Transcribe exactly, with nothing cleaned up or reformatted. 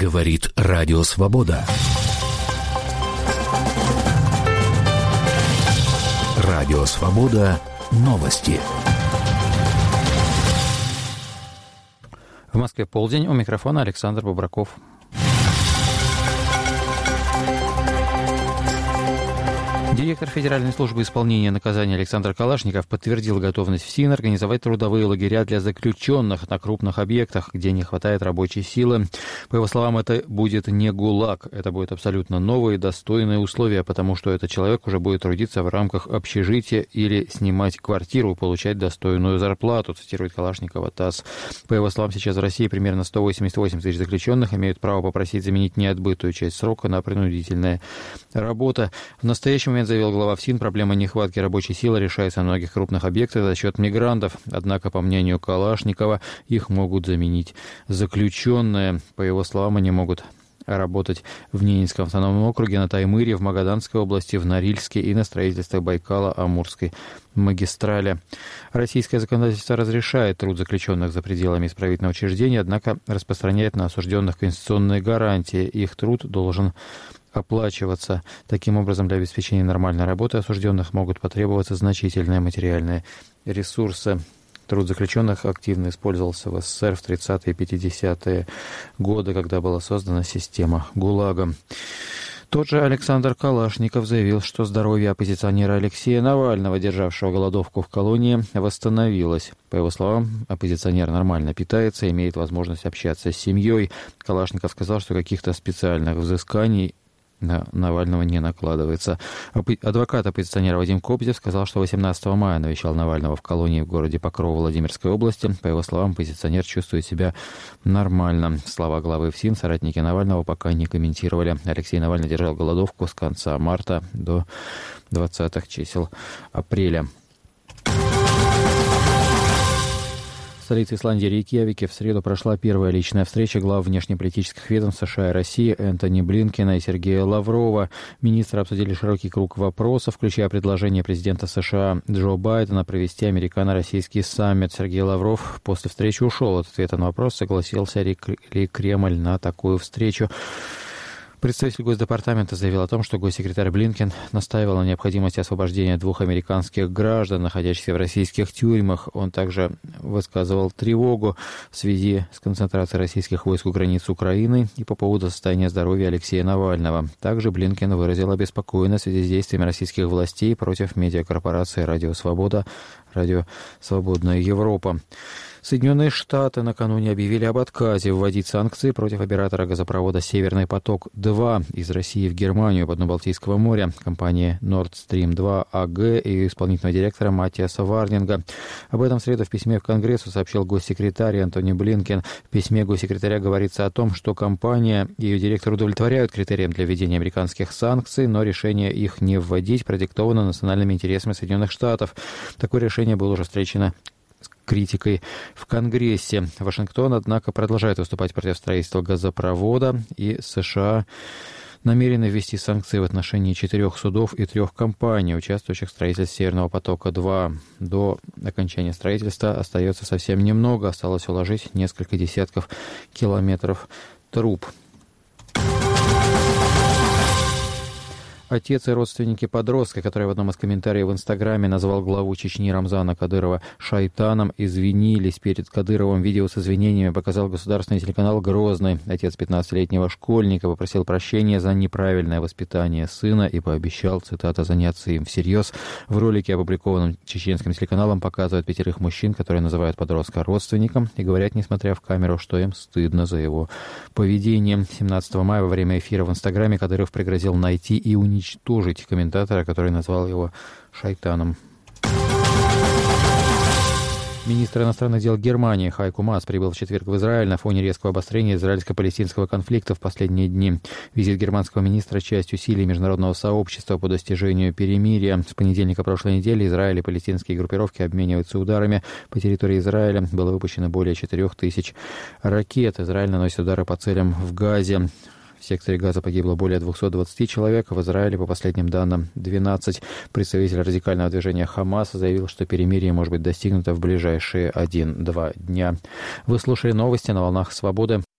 Говорит Радио Свобода. Радио Свобода. Новости. В Москве полдень. У микрофона Александр Бобраков. Директор Федеральной службы исполнения наказания Александр Калашников подтвердил готовность ФСИН организовать трудовые лагеря для заключенных на крупных объектах, где не хватает рабочей силы. По его словам, это будет не ГУЛАГ, это будет абсолютно новые достойные условия, потому что этот человек уже будет трудиться в рамках общежития или снимать квартиру, получать достойную зарплату, цитирует Калашникова ТАСС. По его словам, сейчас в России примерно сто восемьдесят восемь тысяч заключенных имеют право попросить заменить неотбытую часть срока на принудительная работа. В настоящий момент, заявил глава ФСИН, проблема нехватки рабочей силы решается на многих крупных объектах за счет мигрантов. Однако, по мнению Калашникова, их могут заменить заключенные. По его словам, они могут работать в Ненецком автономном округе, на Таймыре, в Магаданской области, в Норильске и на строительствах Байкала-Амурской магистрали. Российское законодательство разрешает труд заключенных за пределами исправительного учреждения, однако распространяет на осужденных конституционные гарантии. Их труд должен оплачиваться. Таким образом, для обеспечения нормальной работы осужденных могут потребоваться значительные материальные ресурсы. Труд заключенных активно использовался в СССР в тридцатые и пятидесятые годы, когда была создана система ГУЛАГа. Тот же Александр Калашников заявил, что здоровье оппозиционера Алексея Навального, державшего голодовку в колонии, восстановилось. По его словам, оппозиционер нормально питается, имеет возможность общаться с семьей. Калашников сказал, что каких-то специальных взысканий на Навального не накладывается. Адвокат оппозиционера Вадим Кобзев сказал, что восемнадцатого мая навещал Навального в колонии в городе Покров Владимирской области. По его словам, оппозиционер чувствует себя нормально. Слова главы ФСИН соратники Навального пока не комментировали. Алексей Навальный держал голодовку с конца марта до двадцатых чисел апреля. В столице Исландии Рейкьявике в среду прошла первая личная встреча глав внешнеполитических ведомств США и России Энтони Блинкена и Сергея Лаврова. Министры обсудили широкий круг вопросов, включая предложение президента США Джо Байдена провести американо-российский саммит. Сергей Лавров после встречи ушел от ответа на вопрос, согласился ли Кремль на такую встречу. Представитель Госдепартамента заявил о том, что госсекретарь Блинкен настаивал на необходимости освобождения двух американских граждан, находящихся в российских тюрьмах. Он также высказывал тревогу в связи с концентрацией российских войск у границ Украины и по поводу состояния здоровья Алексея Навального. Также Блинкен выразил обеспокоенность в связи с действиями российских властей против медиакорпорации «Радио Свобода», «Радио Свободная Европа». Соединенные Штаты накануне объявили об отказе вводить санкции против оператора газопровода «Северный поток-два» из России в Германию по дну Балтийского моря, компании Nord Stream два эй джи и ее исполнительного директора Матиаса Варнинга. Об этом в среду в письме в Конгрессу сообщил госсекретарь Энтони Блинкен. В письме госсекретаря говорится о том, что компания и ее директор удовлетворяют критериям для введения американских санкций, но решение их не вводить продиктовано национальными интересами Соединенных Штатов. Такое решение было уже встречено критикой в Конгрессе. Вашингтон, однако, продолжает выступать против строительства газопровода, и США намерены ввести санкции в отношении четырех судов и трех компаний, участвующих в строительстве «Северного потока-два». До окончания строительства остается совсем немного, осталось уложить несколько десятков километров труб. Отец и родственники подростка, который в одном из комментариев в Инстаграме назвал главу Чечни Рамзана Кадырова шайтаном, извинились перед Кадыровым. Видео с извинениями показал государственный телеканал «Грозный». Отец пятнадцатилетнего школьника попросил прощения за неправильное воспитание сына и пообещал, цитата, заняться им всерьез. В ролике, опубликованном чеченским телеканалом, показывают пятерых мужчин, которые называют подростка родственником и говорят, несмотря в камеру, что им стыдно за его поведение. семнадцатого мая во время эфира в Инстаграме Кадыров пригрозил найти и уничтожить уничтожить комментатора, который назвал его шайтаном. Министр иностранных дел Германии Хайко Маас прибыл в четверг в Израиль на фоне резкого обострения израильско-палестинского конфликта в последние дни. Визит германского министра – часть усилий международного сообщества по достижению перемирия. С понедельника прошлой недели Израиль и палестинские группировки обмениваются ударами. По территории Израиля было выпущено более четырех тысяч ракет. Израиль наносит удары по целям в Газе. В секторе Газа погибло более двухсот двадцати человек, в Израиле, по последним данным, двенадцать. Представитель радикального движения Хамас заявил, что перемирие может быть достигнуто в ближайшие один-два дня. Вы слушали новости на волнах Свободы.